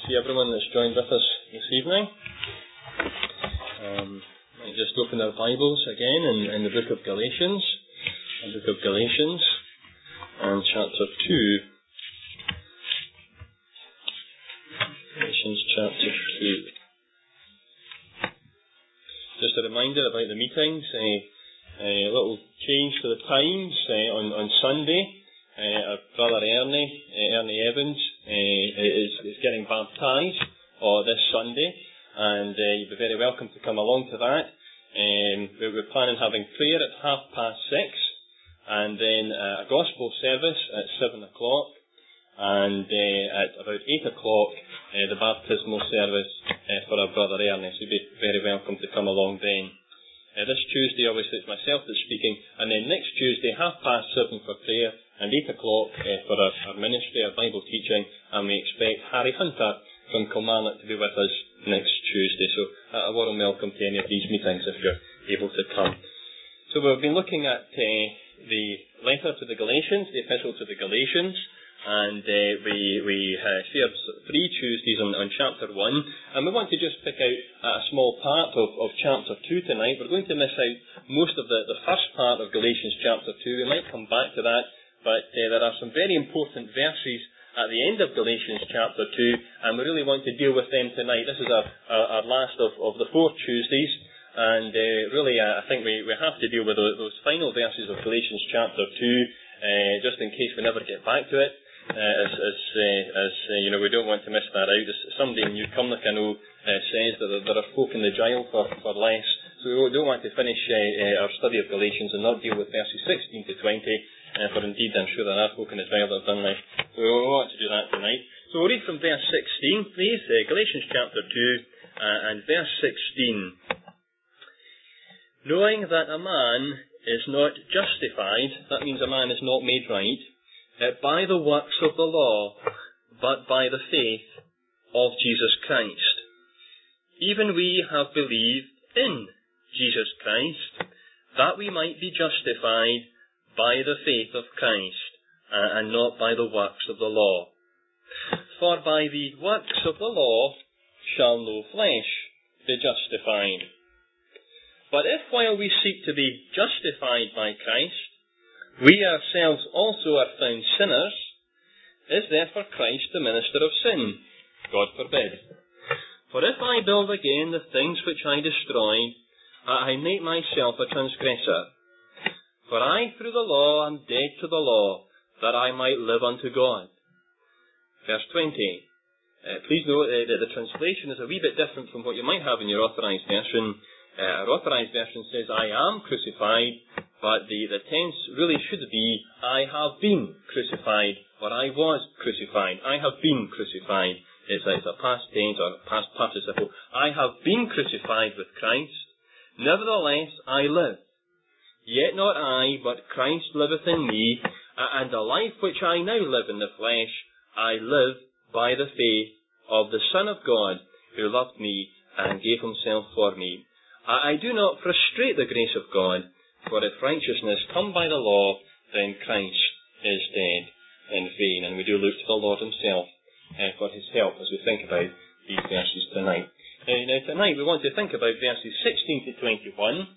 see everyone that's joined with us this evening. Might just open our Bibles again in the book of Galatians. The book of Galatians and chapter 2. Galatians chapter 2. Just a reminder about the meetings. A little change to the times on Sunday. Our brother Ernie Evans, is getting baptised this Sunday, and you'd be very welcome to come along to that. We're planning having prayer at 6:30, and then a gospel service at 7 o'clock, and at about 8 o'clock the baptismal service for our brother Ernie. So you'd be very welcome to come along then. This Tuesday, obviously, it's myself that's speaking, and then next Tuesday, 7:30 for prayer, and 8 o'clock for our ministry, our Bible teaching, and we expect Harry Hunter from Kilmarnock to be with us next Tuesday. So a warm welcome to any of these meetings if you're able to come. So we've been looking at the letter to the Galatians, the epistle to the Galatians, and we shared 3 Tuesdays on chapter 1, and we want to just pick out a small part of chapter 2 tonight. We're going to miss out most of the first part of Galatians chapter 2. We might come back to that, but there are some very important verses at the end of Galatians chapter 2, and we really want to deal with them tonight. This is our last of the 4 Tuesdays, and really I think we have to deal with those final verses of Galatians chapter 2, just in case we never get back to it. As you know, we don't want to miss that out. Somebody in New Cumnock, I know, says that there are folk in the jail for less, so we don't want to finish our study of Galatians and not deal with verses 16 to 20, for indeed I'm sure there are folk in the jail that have done that. So we want to do that tonight. So we'll read from verse 16, please, Galatians chapter 2 and verse 16. Knowing that a man is not justified, that means a man is not made right, by the works of the law, but by the faith of Jesus Christ. Even we have believed in Jesus Christ, that we might be justified by the faith of Christ, and not by the works of the law. For by the works of the law shall no flesh be justified. But if while we seek to be justified by Christ, we ourselves also are found sinners, is therefore Christ the minister of sin? God forbid. For if I build again the things which I destroyed, I make myself a transgressor. For I through the law am dead to the law, that I might live unto God. Verse 20. Please note that the translation is a wee bit different from what you might have in your authorised version. Our authorised version says, I am crucified, but the tense really should be, I have been crucified, or I was crucified. I have been crucified. It's a past tense or past participle. I have been crucified with Christ. Nevertheless, I live. Yet not I, but Christ liveth in me, and the life which I now live in the flesh, I live by the faith of the Son of God, who loved me and gave himself for me. I do not frustrate the grace of God, for if righteousness come by the law, then Christ is dead in vain. And we do look to the Lord himself for his help as we think about these verses tonight. Now tonight we want to think about verses 16 to 21,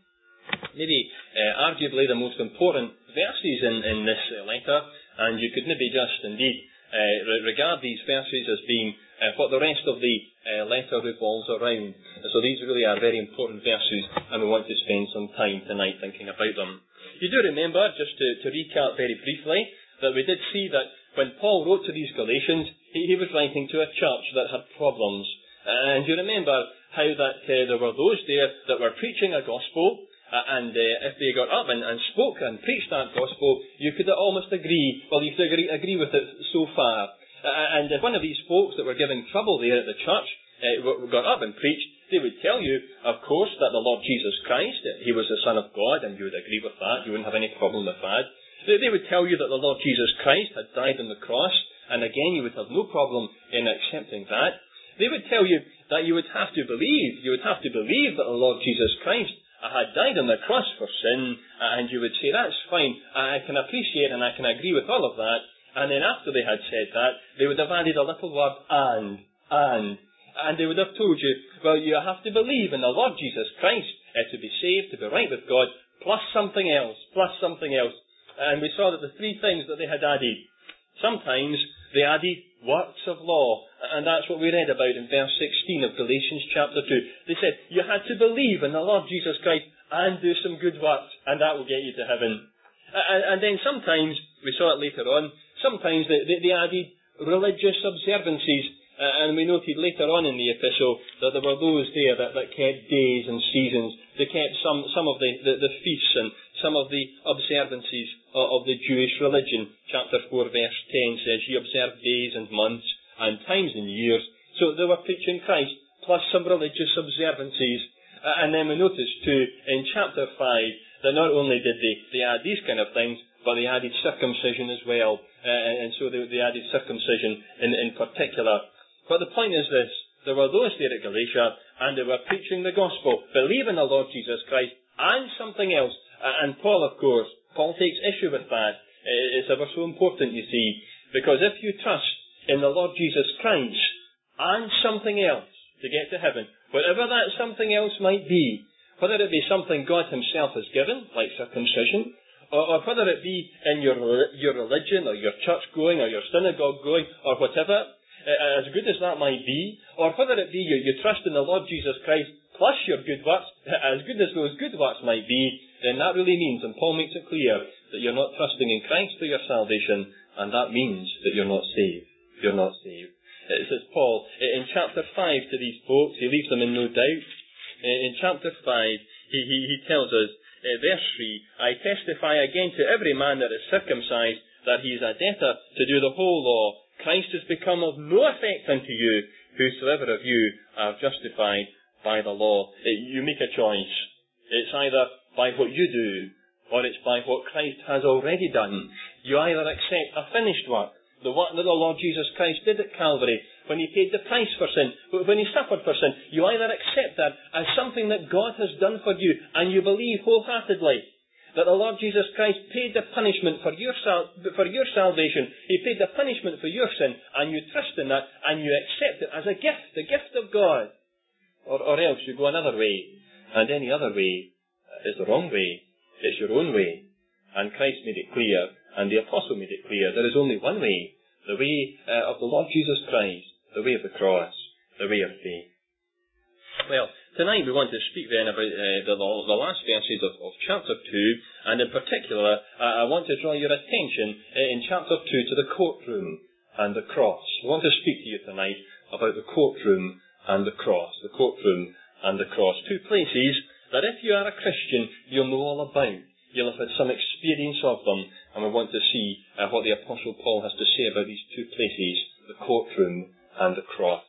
maybe arguably the most important verses in this letter, and you could maybe just indeed regard these verses as being what the rest of the letter revolves around. So these really are very important verses, and we want to spend some time tonight thinking about them. You do remember, just to recap very briefly, that we did see that when Paul wrote to these Galatians, he was writing to a church that had problems. And you remember how that there were those there that were preaching a gospel, and if they got up and spoke and preached that gospel, you could almost agree with it so far. And if one of these folks that were giving trouble there at the church got up and preached, they would tell you, of course, that the Lord Jesus Christ, he was the Son of God, and you would agree with that. You wouldn't have any problem with that. They would tell you that the Lord Jesus Christ had died on the cross, and again, you would have no problem in accepting that. They would tell you that you would have to believe that the Lord Jesus Christ had died on the cross for sin, and you would say, that's fine, I can appreciate and I can agree with all of that. And then after they had said that, they would have added a little word, And they would have told you, well, you have to believe in the Lord Jesus Christ to be saved, to be right with God, plus something else. And we saw that the three things that they had added. Sometimes they added works of law, and that's what we read about in verse 16 of Galatians chapter 2. They said, you had to believe in the Lord Jesus Christ and do some good works, and that will get you to heaven. And then sometimes, we saw it later on, sometimes they added religious observances. And we noted later on in the epistle that there were those there that kept days and seasons. They kept some of the feasts and some of the observances of the Jewish religion. Chapter 4 verse 10 says, ye observe days and months and times and years. So they were preaching Christ, plus some religious observances. And then we noticed too, in chapter 5, that not only did they add these kind of things, but they added circumcision as well. And so they added circumcision in particular. But the point is this, there were those there at Galatia, and they were preaching the gospel, believe in the Lord Jesus Christ, and something else. And Paul, of course, Paul takes issue with that. It's ever so important, you see, because if you trust in the Lord Jesus Christ, and something else to get to heaven, whatever that something else might be, whether it be something God himself has given, like circumcision, or whether it be in your religion, or your church going, or your synagogue going, or whatever, as good as that might be, or whether it be you trust in the Lord Jesus Christ plus your good works, as good as those good works might be, then that really means, and Paul makes it clear, that you're not trusting in Christ for your salvation, and that means that you're not saved. You're not saved. It says Paul, in chapter 5 to these folks, he leaves them in no doubt. In chapter 5, he tells us, verse 3, I testify again to every man that is circumcised, that he is a debtor to do the whole law. Christ has become of no effect unto you, whosoever of you are justified by the law. You make a choice. It's either by what you do, or it's by what Christ has already done. You either accept a finished work, the work that the Lord Jesus Christ did at Calvary, when he paid the price for sin, when he suffered for sin. You either accept that as something that God has done for you, and you believe wholeheartedly that the Lord Jesus Christ paid the punishment for your salvation. He paid the punishment for your sin, and you trust in that, and you accept it as a gift, the gift of God. Or else you go another way, and any other way is the wrong way. It's your own way. And Christ made it clear, and the apostle made it clear, there is only one way, the way of the Lord Jesus Christ, the way of the cross, the way of faith. Well, tonight we want to speak then about the last verses of chapter 2, and in particular, I want to draw your attention in chapter 2 to the courtroom and the cross. I want to speak to you tonight about the courtroom and the cross. The courtroom and the cross. Two places that if you are a Christian, you'll know all about. You'll have had some experience of them, and we want to see what the Apostle Paul has to say about these two places, the courtroom and the cross.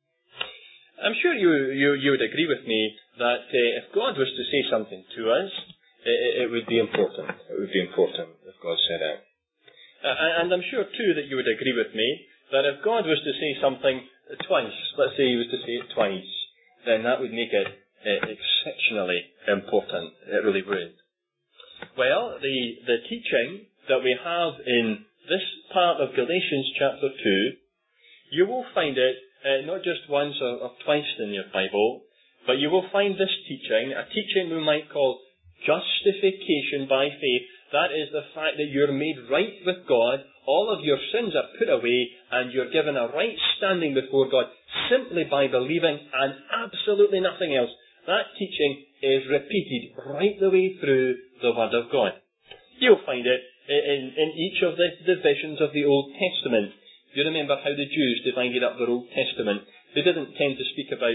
I'm sure you would agree with me that if God was to say something to us, it would be important. It would be important if God said it. And I'm sure too that you would agree with me that if God was to say something twice, let's say he was to say it twice, then that would make it exceptionally important. It really would. Well, the teaching that we have in this part of Galatians chapter 2, you will find it not just once or twice in your Bible, but you will find this teaching, a teaching we might call justification by faith. That is the fact that you're made right with God, all of your sins are put away, and you're given a right standing before God simply by believing and absolutely nothing else. That teaching is repeated right the way through the Word of God. You'll find it in each of the divisions of the Old Testament. You remember how the Jews divided up their Old Testament. They didn't tend to speak about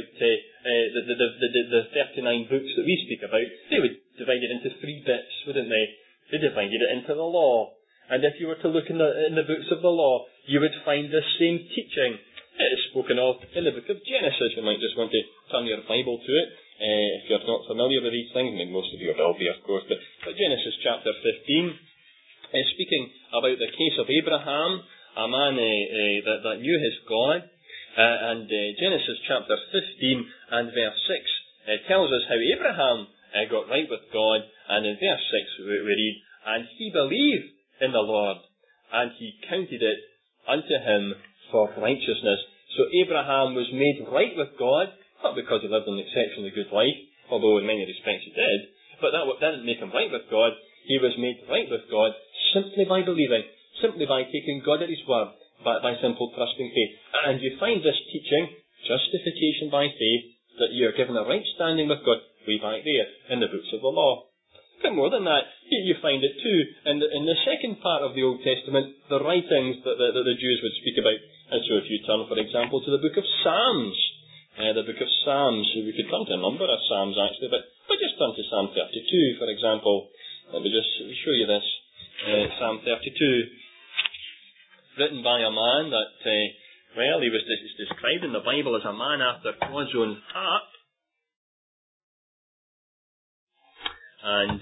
the 39 books that we speak about. They would divide it into 3 bits, wouldn't they? They divided it into the law. And if you were to look in the books of the law, you would find the same teaching. It is spoken of in the book of Genesis. You might just want to turn your Bible to it. If you're not familiar with these things, I mean, most of you will be, of course, but Genesis chapter 15 is speaking about the case of Abraham, a man that knew his God, and Genesis chapter 15 and verse 6 tells us how Abraham got right with God, and in verse 6 we read, and he believed in the Lord, and he counted it unto him for righteousness. So Abraham was made right with God, not because he lived an exceptionally good life, although in many respects he did, but that didn't make him right with God. He was made right with God simply by believing, simply by taking God at his word, by simple trusting faith. And you find this teaching, justification by faith, that you are given a right standing with God, way back there in the books of the law. But more than that, you find it too in the second part of the Old Testament, the writings that the Jews would speak about. And so if you turn, for example, to the book of Psalms, we could come to a number of Psalms actually, but just turn to Psalm 32, for example. Let me just show you this. Psalm 32, written by a man that, he was described in the Bible as a man after God's own heart. And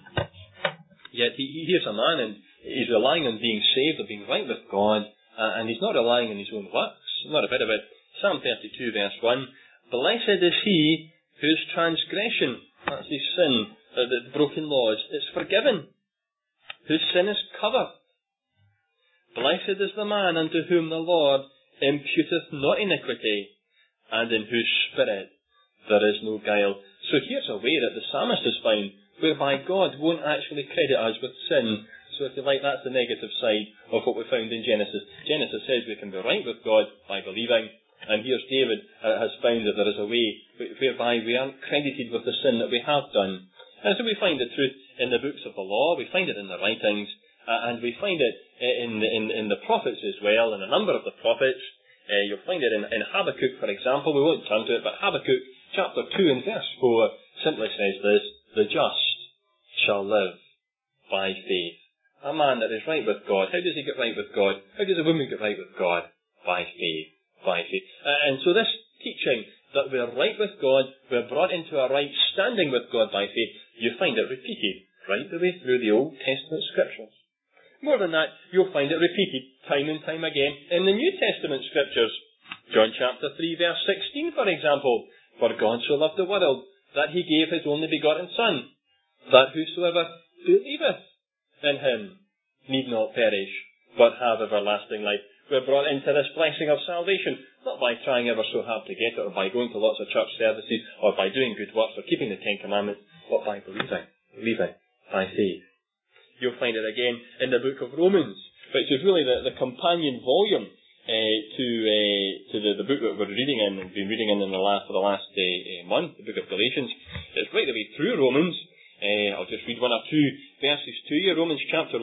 yet here's a man, and he's relying on being saved or being right with God, and he's not relying on his own works. Not a bit of it. Psalm 32, verse 1. Blessed is he whose transgression, that's his sin, the broken laws, is forgiven, whose sin is covered. Blessed is the man unto whom the Lord imputeth not iniquity, and in whose spirit there is no guile. So here's a way that the psalmist has found, whereby God won't actually credit us with sin. So if you like, that's the negative side of what we found in Genesis. Genesis says we can be right with God by believing, and here's David has found that there is a way whereby we aren't credited with the sin that we have done. And so we find the truth in the books of the law, we find it in the writings, and we find it in the prophets as well, in a number of the prophets. You'll find it in Habakkuk, for example. We won't turn to it, but Habakkuk chapter 2 and verse 4 simply says this: the just shall live by faith. A man that is right with God. How does he get right with God? How does a woman get right with God? By faith. By faith. And so this teaching that we're right with God, we're brought into a right standing with God by faith, you find it repeated right the way through the Old Testament scriptures. More than that, you'll find it repeated time and time again in the New Testament scriptures. John chapter 3 verse 16, for example. For God so loved the world, that he gave his only begotten Son, that whosoever believeth in him need not perish, but have everlasting life. We're brought into this blessing of salvation, not by trying ever so hard to get it, or by going to lots of church services, or by doing good works, or keeping the Ten Commandments, but by believing by faith. You'll find it again in the book of Romans, which is really the companion volume to the book that we're reading in, and been reading in for the last month, the book of Galatians. It's right the way through Romans. I'll just read one or two verses to you. Romans chapter 1,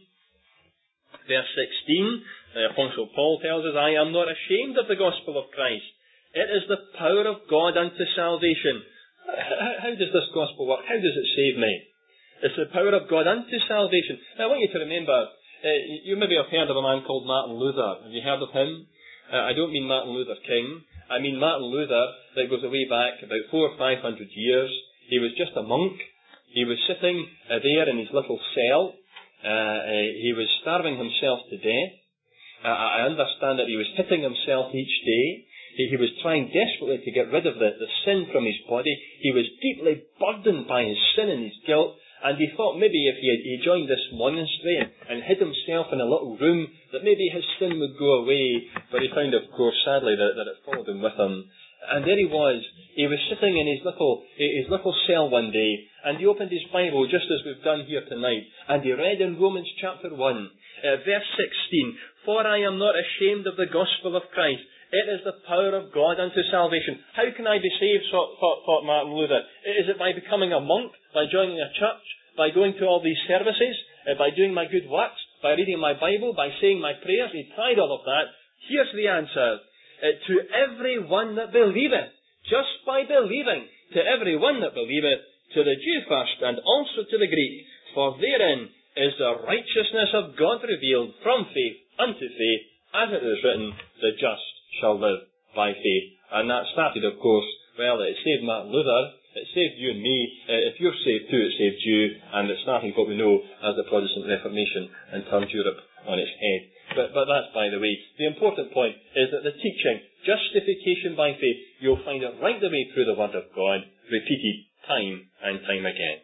verse 16. The Apostle Paul tells us, I am not ashamed of the gospel of Christ. It is the power of God unto salvation. How does this gospel work? How does it save me? It's the power of God unto salvation. Now I want you to remember, you maybe have heard of a man called Martin Luther. Have you heard of him? I don't mean Martin Luther King. I mean Martin Luther that goes away back about 400 or 500 years. He was just a monk. He was sitting there in his little cell. He was starving himself to death. I understand that he was hitting himself each day. He was trying desperately to get rid of the sin from his body. He was deeply burdened by his sin and his guilt. And he thought maybe if he joined this monastery and hid himself in a little room, that maybe his sin would go away. But he found, of course, sadly, that it followed him with him. And there he was. He was sitting in his little cell one day, and he opened his Bible, just as we've done here tonight, and he read in Romans chapter 1, verse 16, For I am not ashamed of the gospel of Christ. It is the power of God unto salvation. How can I be saved, thought Martin Luther? Is it by becoming a monk, by joining a church, by going to all these services, by doing my good works, by reading my Bible, by saying my prayers? He tried all of that. Here's the answer. To every one that believeth, just by believing, to every one that believeth, to the Jew first, and also to the Greek, for therein is the righteousness of God revealed from faith unto faith, as it is written, the just shall live by faith. And that started, of course, it saved Martin Luther, it saved you and me. If you're saved too, it saved you, and it started what we know as the Protestant Reformation and turned Europe on its head. But that's by the way. The important point is that the teaching, justification by faith, you'll find it right the way through the Word of God, repeated time and time again.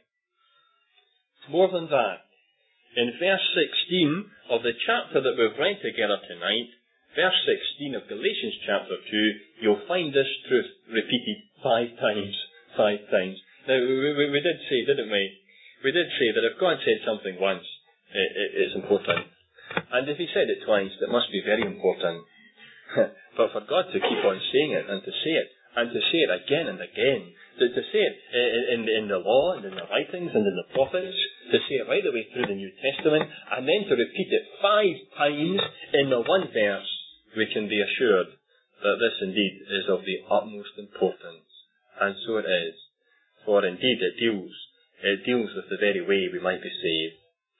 More than that, in verse 16 of the chapter that we've read together tonight, verse 16 of Galatians chapter 2, you'll find this truth repeated 5 times. 5 times. Now, we did say, didn't we? We did say that if God said something once, it's important. And if he said it twice, it must be very important. But for God to keep on saying it, and to say it, and to say it again and again, to say it in the law, and in the writings, and in the prophets, to say it right the way through the New Testament, and then to repeat it 5 times in the one verse, we can be assured that this indeed is of the utmost importance. And so it is. For indeed it deals with the very way we might be saved.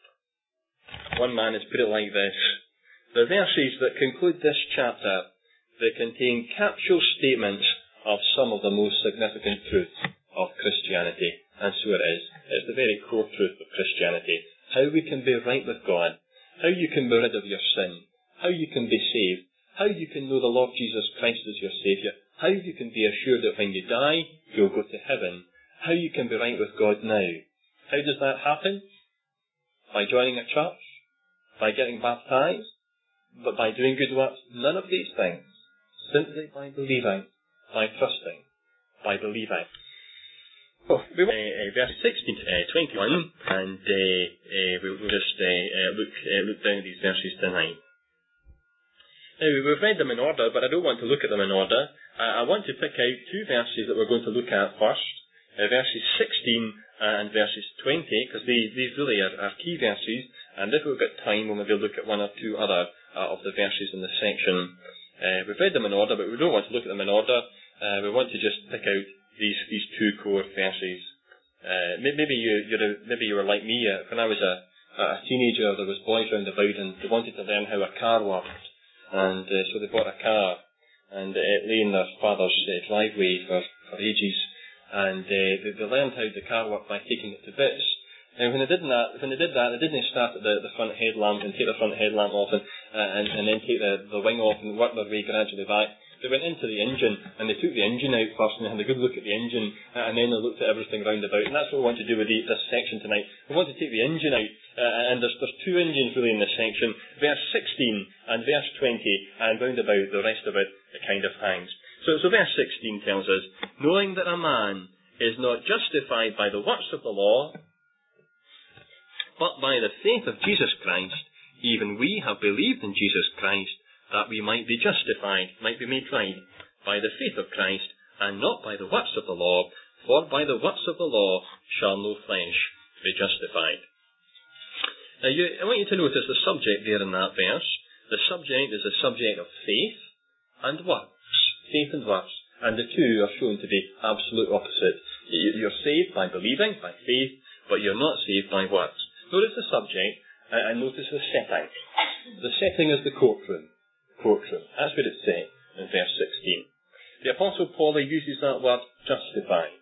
One man has put it like this: the verses that conclude this chapter, they contain capsule statements of some of the most significant truths of Christianity. And so it is. It's the very core truth of Christianity. How we can be right with God. How you can be rid of your sin. How you can be saved. How you can know the Lord Jesus Christ as your Saviour. How you can be assured that when you die, you'll go to heaven. How you can be right with God now. How does that happen? By joining a church? By getting baptized? But by doing good works? None of these things. Simply by believing. By trusting. By believing. Oh, we will verse 16 to 21, and we'll just look down at these verses tonight. Now, we've read them in order, but I don't want to look at them in order. I want to pick out 2 verses that we're going to look at first, verses 16 and verses 20, because these really are key verses, and if we've got time, we'll maybe look at 1 or 2 other of the verses in this section. We've read them in order, but we don't want to look at them in order. We want to just pick out these 2 core verses. Maybe you were like me. When I was a teenager, there was boys round about, and they wanted to learn how a car worked. And so they bought a car, and it lay in their father's driveway for ages, and they learned how the car worked by taking it to bits. And when they did that, they didn't start at the front headlamp and take the front headlamp off and then take the wing off and work their way gradually back. They went into the engine, and they took the engine out first, and they had a good look at the engine, and then they looked at everything round about. And that's what we want to do with this section tonight. We want to take the engine out, and there's 2 engines really in this section. Verse 16 and verse 20, and round about the rest of it kind of hangs. So verse 16 tells us, knowing that a man is not justified by the works of the law, but by the faith of Jesus Christ, even we have believed in Jesus Christ, that we might be justified, might be made right, by the faith of Christ, and not by the works of the law, for by the works of the law shall no flesh be justified. Now, I want you to notice the subject there in that verse. The subject is a subject of faith and works. Faith and works. And the 2 are shown to be absolute opposite. You're saved by believing, by faith, but you're not saved by works. Notice the subject, and notice the setting. The setting is the courtroom. That's what it's saying in verse 16. The Apostle Paul uses that word justified.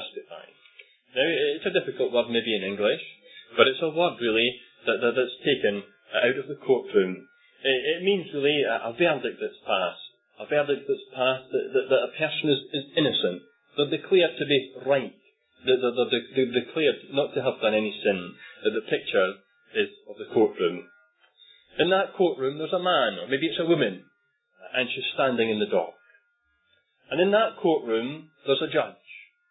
Now, it's a difficult word maybe in English, but it's a word really that's taken out of the courtroom. It means really a verdict that's passed. A verdict that's passed that a person is innocent. They're declared to be right. They're declared not to have done any sin. The picture is of the courtroom. In that courtroom there's a man, or maybe it's a woman, and she's standing in the dock. And in that courtroom there's a judge.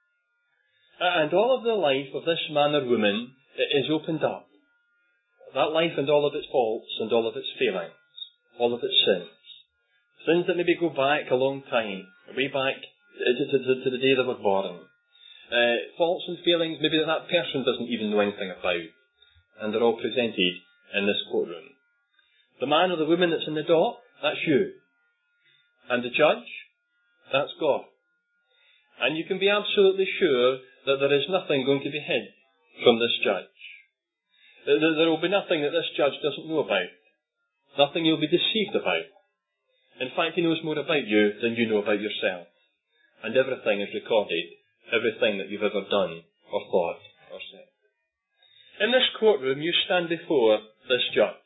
And all of the life of this man or woman is opened up. That life and all of its faults and all of its failings, all of its sins. Sins that maybe go back a long time, way back to the day they were born. Faults and failings maybe that person doesn't even know anything about. And they're all presented in this courtroom. The man or the woman that's in the dock, that's you. And the judge, that's God. And you can be absolutely sure that there is nothing going to be hid from this judge. There will be nothing that this judge doesn't know about. Nothing you'll be deceived about. In fact, he knows more about you than you know about yourself. And everything is recorded. Everything that you've ever done or thought or said. In this courtroom, you stand before this judge.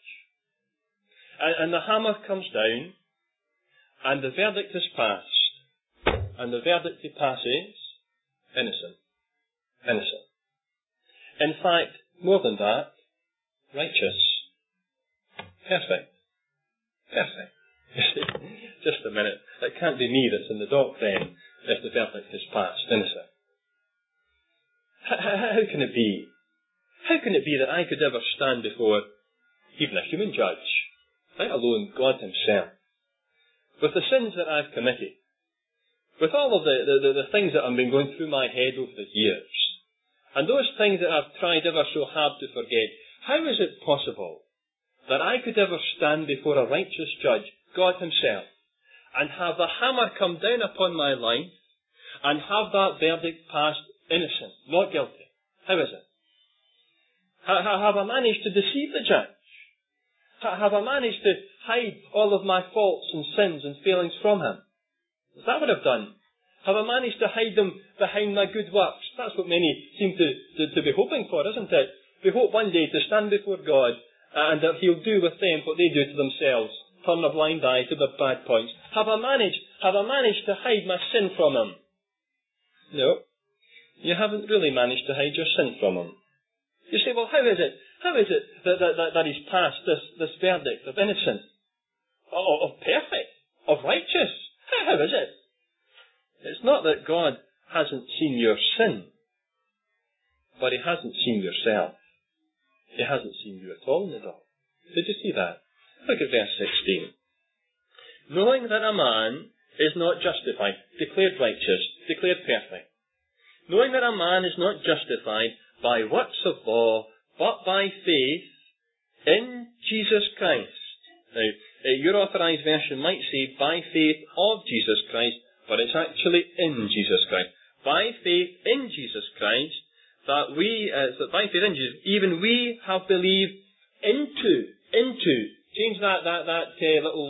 And the hammer comes down, and the verdict is passed. And the verdict he passes, innocent. Innocent. In fact, more than that, righteous. Perfect. Perfect. Just a minute. It can't be me that's in the dock then, if the verdict is passed innocent. How can it be? How can it be that I could ever stand before even a human judge, let alone God himself, with the sins that I've committed, with all of the things that have been going through my head over the years, and those things that I've tried ever so hard to forget? How is it possible that I could ever stand before a righteous judge, God himself, and have the hammer come down upon my life and have that verdict passed innocent, not guilty? How is it? Have I managed to deceive the judge? Have I managed to hide all of my faults and sins and failings from him? Is that what I've done? Have I managed to hide them behind my good works? That's what many seem to be hoping for, isn't it? We hope one day to stand before God and that he'll do with them what they do to themselves, turn a blind eye to their bad points. Have I managed to hide my sin from him? No, you haven't really managed to hide your sin from him. You say, well, how is it that he's passed this verdict of innocent, of perfect, of righteous? How is it? It's not that God hasn't seen your sin, but he hasn't seen yourself. He hasn't seen you at all in the dark. Did you see that? Look at verse 16. Knowing that a man is not justified, declared righteous, declared perfect. Knowing that a man is not justified by works of law, but by faith in Jesus Christ. Now, your authorised version might say, by faith of Jesus Christ, but it's actually in Jesus Christ. By faith in Jesus Christ, that by faith in Jesus, even we have believed into. Change that little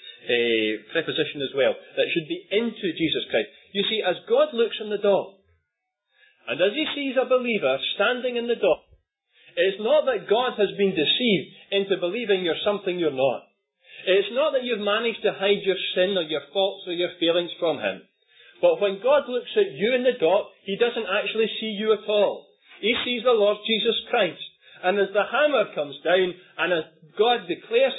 preposition as well. That should be into Jesus Christ. You see, as God looks in the dock, and as he sees a believer standing in the dock, it's not that God has been deceived into believing you're something you're not. It's not that you've managed to hide your sin or your faults or your failings from him. But when God looks at you in the dock, he doesn't actually see you at all. He sees the Lord Jesus Christ. And as the hammer comes down, and as God declares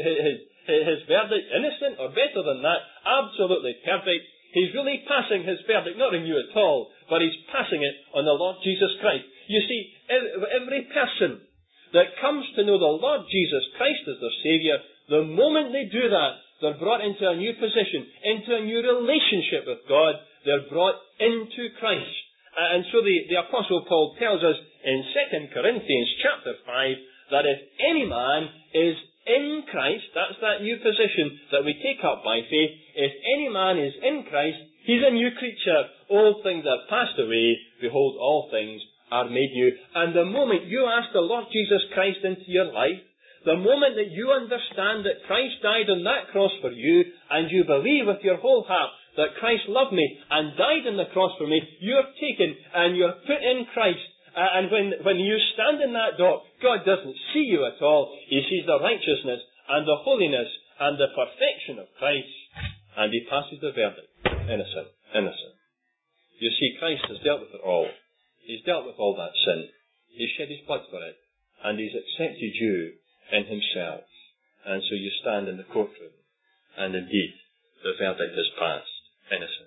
his verdict innocent, or better than that, absolutely perfect, he's really passing his verdict, not on you at all, but he's passing it on the Lord Jesus Christ. You see, every person that comes to know the Lord Jesus Christ as their Saviour, the moment they do that, they're brought into a new position, into a new relationship with God. They're brought into Christ. And so the Apostle Paul tells us in 2 Corinthians chapter 5 that if any man is in Christ, that's that new position that we take up by faith. If any man is in Christ, he's a new creature. Old things have passed away. Behold, all things are made new. And the moment you ask the Lord Jesus Christ into your life, the moment that you understand that Christ died on that cross for you, and you believe with your whole heart that Christ loved me and died on the cross for me, you're taken and you're put in Christ. And when you stand in that dock, God doesn't see you at all. He sees the righteousness and the holiness and the perfection of Christ. And he passes the verdict. Innocent. Innocent. You see, Christ has dealt with it all. He's dealt with all that sin. He's shed his blood for it. And he's accepted you in himself. And so you stand in the courtroom. And indeed, the verdict is passed. Innocent.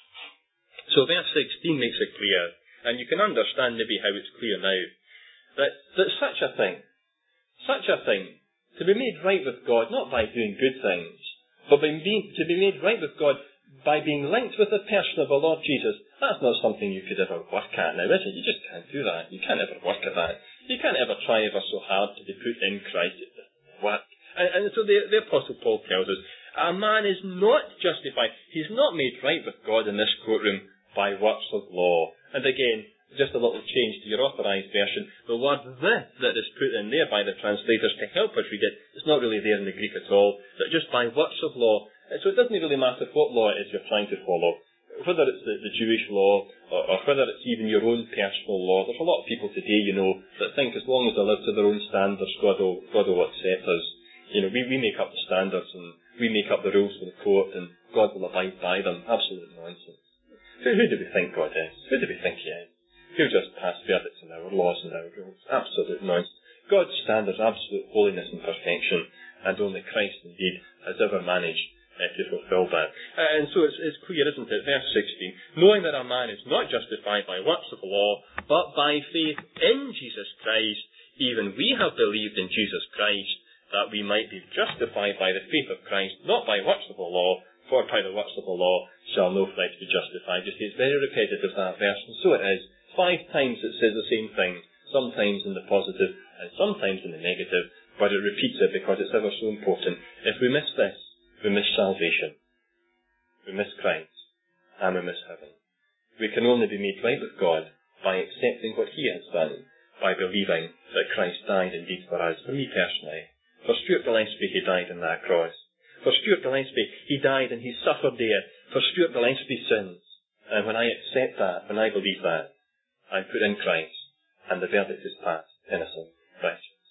So verse 16 makes it clear, and you can understand maybe how it's clear now, that such a thing, to be made right with God, not by doing good things, but to be made right with God by being linked with the person of the Lord Jesus, that's not something you could ever work at now, is it? You just can't do that. You can't ever work at that. You can't ever try ever so hard to be put in Christ. It doesn't work. And so the Apostle Paul tells us, a man is not justified. He's not made right with God in this courtroom by works of law. And again, just a little change to your authorised version. The word that is put in there by the translators to help us read it, it's not really there in the Greek at all. That just by works of law. So it doesn't really matter what law it is you're trying to follow. Whether it's the Jewish law, or whether it's even your own personal law. There's a lot of people today, that think as long as they live to their own standards, God will accept us. We make up the standards, and we make up the rules for the court, and God will abide by them. Absolute nonsense. Who do we think God is? Who do we think he is? He'll just pass verdicts on our laws and our rules. Absolute nonsense. God's standards, absolute holiness and perfection. and only Christ indeed has ever managed to fulfill that. And so it's clear, isn't it? Verse 16, knowing that a man is not justified by works of the law, but by faith in Jesus Christ, even we have believed in Jesus Christ, that we might be justified by the faith of Christ, not by works of the law, for by the works of the law shall no flesh be justified. You see, it's very repetitive, that verse, and so it is. 5 times it says the same thing, sometimes in the positive and sometimes in the negative, but it repeats it because it's ever so important. If we miss this, we miss salvation, we miss Christ, and we miss heaven. We can only be made right with God by accepting what He has done, by believing that Christ died indeed for us. For me personally, for Stuart Gillespie, He died on that cross. For Stuart Gillespie, He died and He suffered there for Stuart Gillespie's sins. And when I accept that, when I believe that, I put in Christ, and the verdict is passed, innocent, righteous.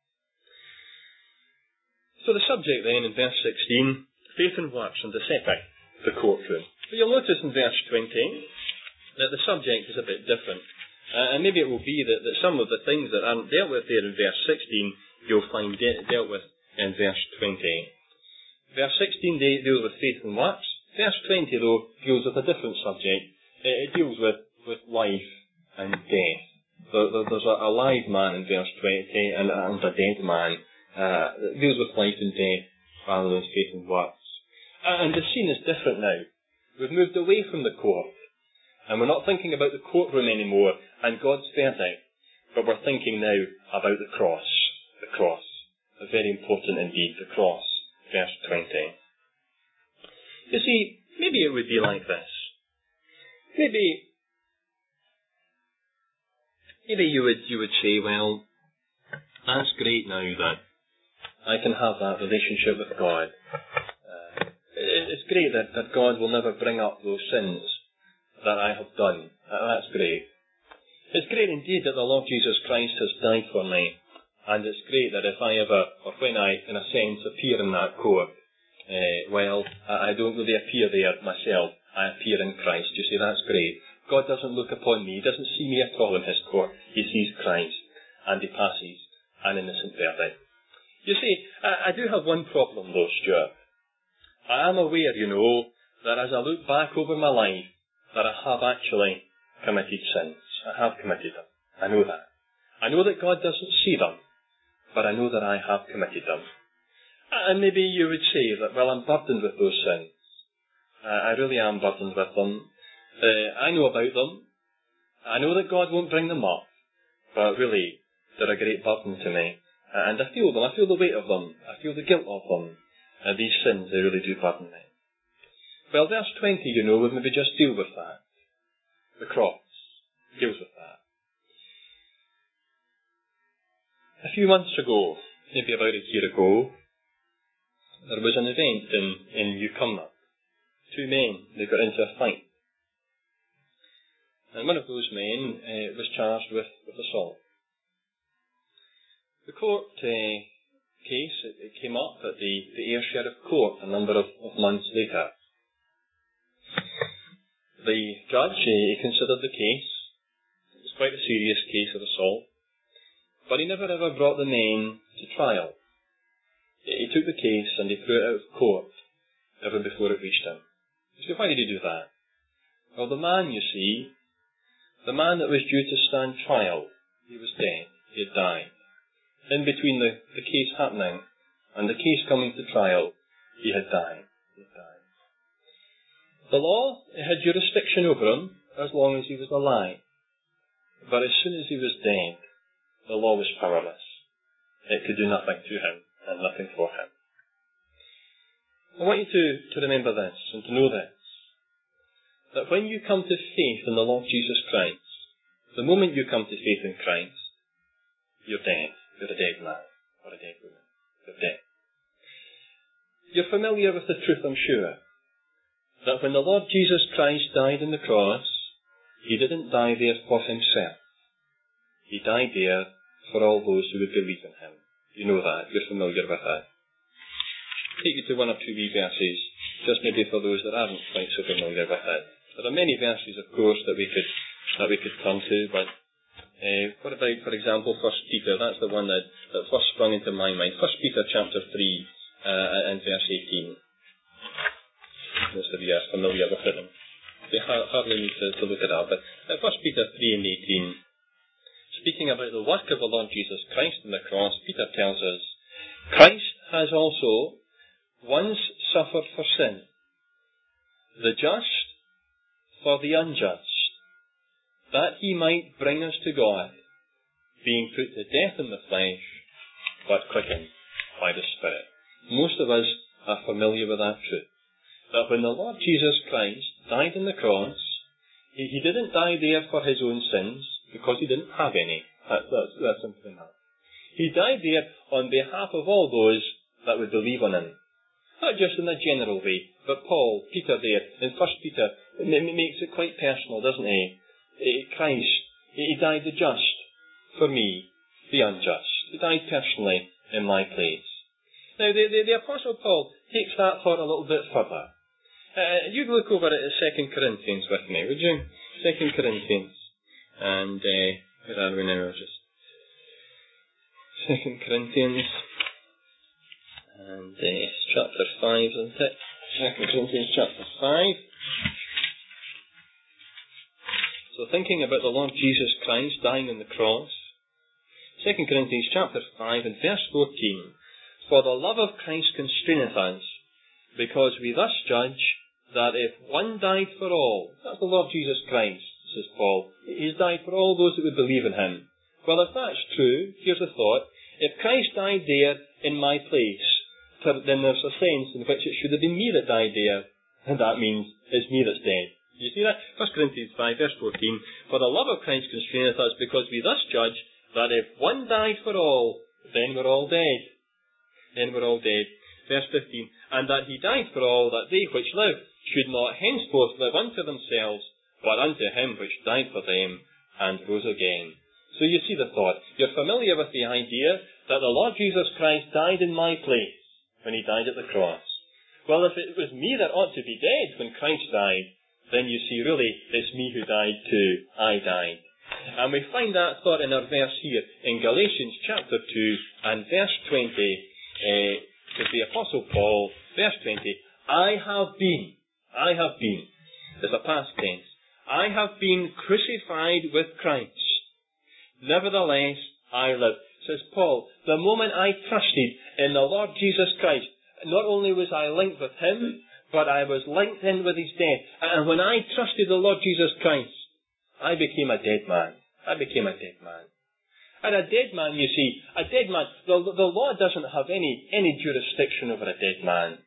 So the subject then in verse 16, faith and works and the setting, the courtroom. So you'll notice in verse 20 that the subject is a bit different. And maybe it will be that some of the things that aren't dealt with there in verse 16, you'll find dealt with in verse 20. Verse 16 deals with faith and works. Verse 20, though, deals with a different subject. It deals with life and death. There's a live man in verse 20 and a dead man. It deals with life and death rather than faith and works. And the scene is different now. We've moved away from the court. And we're not thinking about the courtroom anymore and God's verdict. But we're thinking now about the cross. The cross. Very important indeed, the cross. Verse 20. You see, maybe it would be like this. Maybe you would say, well, that's great now that I can have that relationship with God. It's great that God will never bring up those sins that I have done. That's great. It's great indeed that the Lord Jesus Christ has died for me. And it's great that if I ever, or when I, in a sense, appear in that court, I don't really appear there myself. I appear in Christ. You see, that's great. God doesn't look upon me. He doesn't see me at all in His court. He sees Christ, and He passes an innocent verdict. You see, I do have one problem though, Stuart. I am aware, that as I look back over my life, that I have actually committed sins. I have committed them. I know that. I know that God doesn't see them, but I know that I have committed them. And maybe you would say that, well, I'm burdened with those sins. I really am burdened with them. I know about them. I know that God won't bring them up, but really, they're a great burden to me. And I feel them. I feel the weight of them. I feel the guilt of them. These sins, they really do burden me. Well, verse 20, would maybe just deal with that. The cross deals with that. A few months ago, maybe about a year ago, there was an event in Newcumber. 2 men, they got into a fight. And one of those men was charged with assault. The court case, it came up at the Ayr Sheriff Court a number of months later. The judge, he considered the case. It was quite a serious case of assault. But he never ever brought the men to trial. He took the case and he threw it out of court, even before it reached him. So why did he do that? Well, the man, you see, the man that was due to stand trial, he was dead. He had died. In between the case happening and the case coming to trial, he had died. The law had jurisdiction over him as long as he was alive. But as soon as he was dead, the law was powerless. It could do nothing to him and nothing for him. I want you to remember this and to know this, that when you come to faith in the Lord Jesus Christ, the moment you come to faith in Christ, you're dead. You're a dead man or a dead woman. You're dead. You're familiar with the truth, I'm sure, that when the Lord Jesus Christ died on the cross, He didn't die there for Himself. He died there for all those who would believe in Him. You know that. You're familiar with that. I'll take you to 1 or 2 wee verses, just maybe for those that aren't quite so familiar with it. There are many verses, of course, that we could turn to, but What about, for example, 1 Peter? That's the one that first sprung into my mind. 1 Peter chapter 3 and verse 18. Most of you are familiar with it. They hardly need to look it up. But 1 Peter 3 and 18, speaking about the work of the Lord Jesus Christ on the cross, Peter tells us, Christ has also once suffered for sin, the just for the unjust, that he might bring us to God, being put to death in the flesh, but quickened by the Spirit. Most of us are familiar with that truth, that when the Lord Jesus Christ died on the cross, he didn't die there for his own sins, because he didn't have any. That's simply enough. He died there on behalf of all those that would believe on him. Not just in a general way, but Paul, Peter there, in 1 Peter, makes it quite personal, doesn't he? Christ, he died the just for me, the unjust. He died personally in my place. Now, the Apostle Paul takes that thought a little bit further. You look over at 2 Corinthians with me, would you? 2 Corinthians. And, where are we now? Just 2 Corinthians. And it's chapter 5, isn't it? 2 Corinthians chapter 5. So thinking about the Lord Jesus Christ dying on the cross, 2 Corinthians chapter 5 and verse 14, For the love of Christ constraineth us, because we thus judge that if one died for all, that's the Lord Jesus Christ, says Paul, he's died for all those that would believe in him. Well, if that's true, here's a thought, if Christ died there in my place, then there's a sense in which it should have been me that died there, and that means it's me that's dead. You see that? 1 Corinthians 5, verse 14. For the love of Christ constraineth us, because we thus judge that if one died for all, then we're all dead. Then we're all dead. Verse 15. And that he died for all, that they which live should not henceforth live unto themselves, but unto him which died for them, and rose again. So you see the thought. You're familiar with the idea that the Lord Jesus Christ died in my place when he died at the cross. Well, if it was me that ought to be dead when Christ died, then you see, really, it's me who died too. I died. And we find that thought in our verse here, in Galatians chapter 2 and verse 20, with the Apostle Paul, verse 20, I have been, it's a past tense, I have been crucified with Christ. Nevertheless, I live. Says Paul, the moment I trusted in the Lord Jesus Christ, not only was I linked with him, but I was linked in with his death. And when I trusted the Lord Jesus Christ, I became a dead man. And a dead man, you see, the law doesn't have any jurisdiction over a dead man.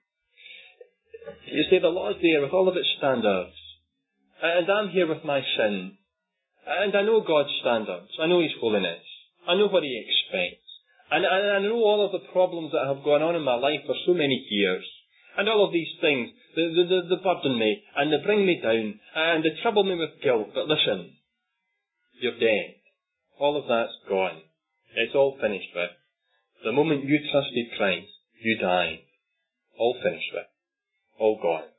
You see, the law's there with all of its standards. And I'm here with my sin. And I know God's standards. I know his holiness. I know what he expects. And I know all of the problems that have gone on in my life for so many years. And all of these things, they burden me, and they bring me down, and they trouble me with guilt. But listen, you're dead. All of that's gone. It's all finished with. The moment you trusted Christ, you died. All finished with. All gone.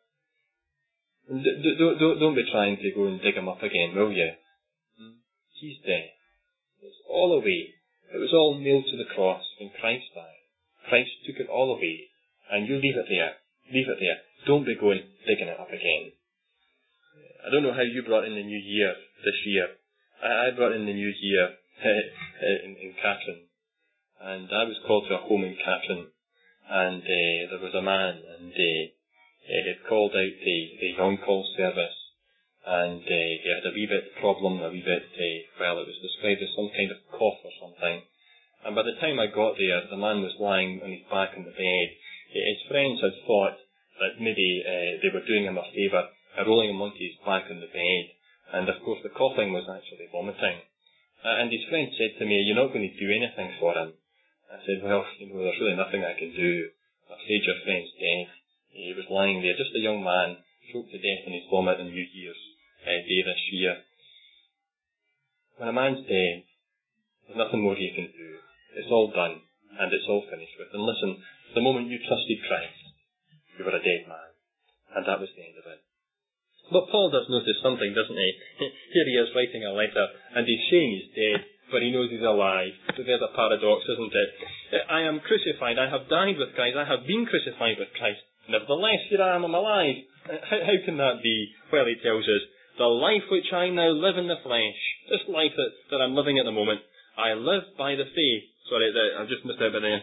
Don't be trying to go and dig him up again, will you? He's dead. It's all away. It was all nailed to the cross when Christ died. Christ took it all away. And you leave it there. Leave it there. Don't be going digging it up again. I don't know how you brought in the new year this year. I brought in the new year in Catherine. And I was called to a home in Catherine. And there was a man, and he had called out the on-call service. And he had a wee bit problem, it was described as some kind of cough or something. And by the time I got there, the man was lying on his back in the bed. His friends had thought that maybe they were doing him a favour, rolling him onto his back in the bed. And of course the coughing was actually vomiting. And his friend said to me, you're not going to do anything for him. I said, well, there's really nothing I can do. I'm afraid your friend's dead. He was lying there, just a young man, choked to death in his vomit on New Year's Day this year. When a man's dead, there's nothing more you can do. It's all done, and it's all finished with. And listen, the moment you trusted Christ, you were a dead man, and that was the end of it. But Paul does notice something, doesn't he? Here he is writing a letter, and he's saying he's dead, but he knows he's alive. So there's a paradox, isn't it? I am crucified, I have died with Christ, I have been crucified with Christ. Nevertheless, here I am, I'm alive. How can that be? Well, he tells us, the life which I now live in the flesh, this life that I'm living at the moment, I live by the faith. Sorry, I've just missed out by there.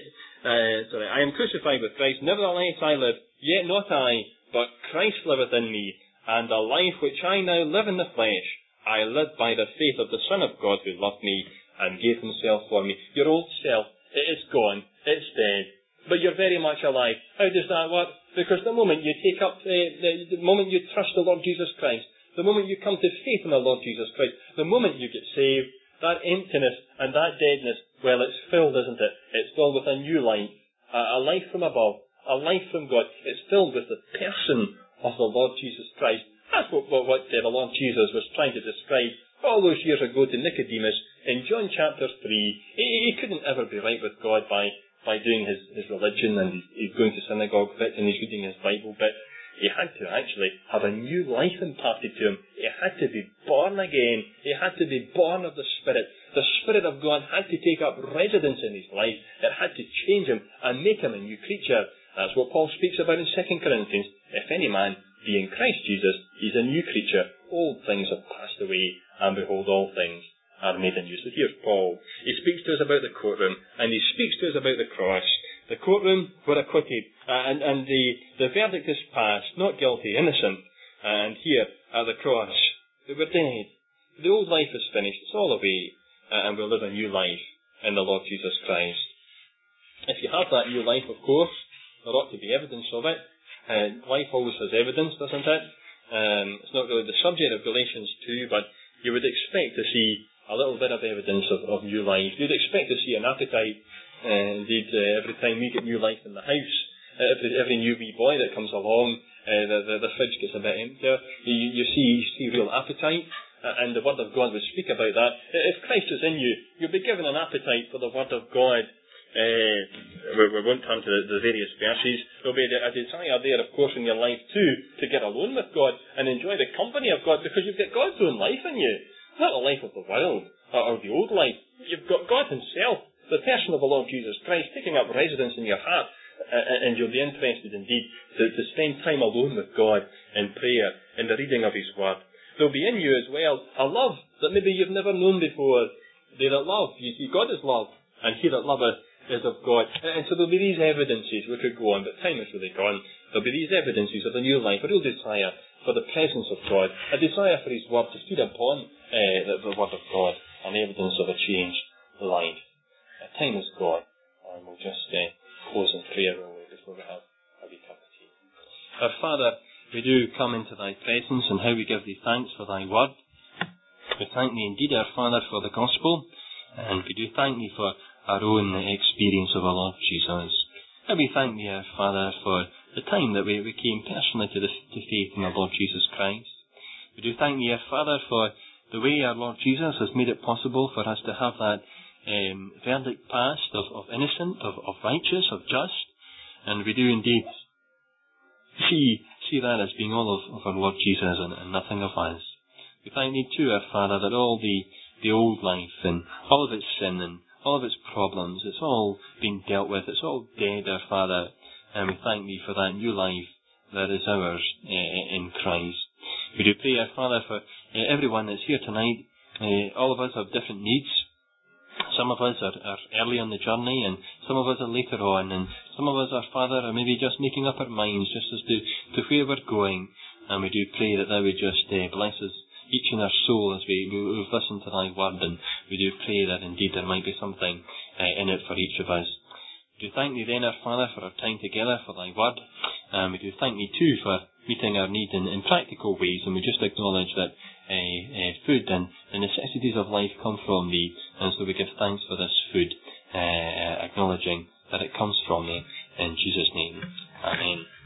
I am crucified with Christ, nevertheless I live, yet not I, but Christ liveth in me. And the life which I now live in the flesh, I live by the faith of the Son of God who loved me and gave himself for me. Your old self, it is gone, it's dead, but you're very much alive. How does that work? Because the moment you take up, the moment you trust the Lord Jesus Christ, the moment you come to faith in the Lord Jesus Christ, the moment you get saved, that emptiness and that deadness, well, it's filled, isn't it? It's filled with a new life, a life from above, a life from God. It's filled with the person of the Lord Jesus Christ. That's what the Lord Jesus was trying to describe all those years ago to Nicodemus in John chapter 3. He couldn't ever be right with God by doing his religion, and he's going to synagogue bit and he's reading his Bible bit. He had to actually have a new life imparted to him. He had to be born again. He had to be born of the Spirit. The Spirit of God had to take up residence in his life. It had to change him and make him a new creature. That's what Paul speaks about in 2 Corinthians. If any man be in Christ Jesus, he's a new creature. Old things have passed away, and behold, all things are made anew. So here's Paul. He speaks to us about the courtroom, and he speaks to us about the cross. The courtroom, we're acquitted, and the verdict is passed, not guilty, innocent. And here, at the cross, we're dead. The old life is finished, it's all away, and we'll live a new life in the Lord Jesus Christ. If you have that new life, of course, there ought to be evidence of it. Life always has evidence, doesn't it? It's not really the subject of Galatians 2, but you would expect to see a little bit of evidence of new life. You'd expect to see an appetite. Indeed, every time we get new life in the house, every new wee boy that comes along, the fridge gets a bit emptier. You see real appetite, and the Word of God would speak about that. If Christ is in you, you'll be given an appetite for the Word of God. We won't turn to the various verses. There'll be a desire there, of course, in your life too, to get alone with God and enjoy the company of God, because you've got God's own life in you. Not the life of the world, or the old life. You've got God himself, the person of the Lord Jesus Christ, taking up residence in your heart, and you'll be interested indeed to spend time alone with God in prayer, in the reading of his word. There'll be in you as well a love that maybe you've never known before. They that love, you see, God is love, and he that loveth is of God. And so there'll be these evidences. We could go on, but time is really gone. There'll be these evidences of the new life, a real desire for the presence of God, a desire for his word to feed upon the word of God, an evidence of a changed life. Time is gone, and we'll just close in prayer before we have a wee cup of tea. Our Father, we do come into thy presence, and how we give thee thanks for thy word. We thank thee indeed, our Father, for the gospel, and we do thank thee for our own experience of our Lord Jesus. And we thank thee, our Father, for the time that we came personally to faith in the Lord Jesus Christ. We do thank thee, our Father, for the way our Lord Jesus has made it possible for us to have that verdict passed of innocent, of righteous, of just. And we do indeed see that as being all of our Lord Jesus and nothing of us. We thank thee too, our Father, that all the old life and all of its sin and all of its problems, it's all been dealt with, it's all dead, our Father, and we thank thee for that new life that is ours in Christ. We do pray, our Father, for everyone that's here tonight. All of us have different needs. Some of us are early on the journey, and some of us are later on, and some of us, our Father, are maybe just making up our minds just as to where we're going, and we do pray that thou would just bless us each in our soul as we've listened to thy word, and we do pray that indeed there might be something in it for each of us. We do thank thee then, our Father, for our time together, for thy word, and we do thank thee too for meeting our need in practical ways, and we just acknowledge that food and the necessities of life come from thee, and so we give thanks for this food, acknowledging that it comes from thee. In Jesus' name, amen.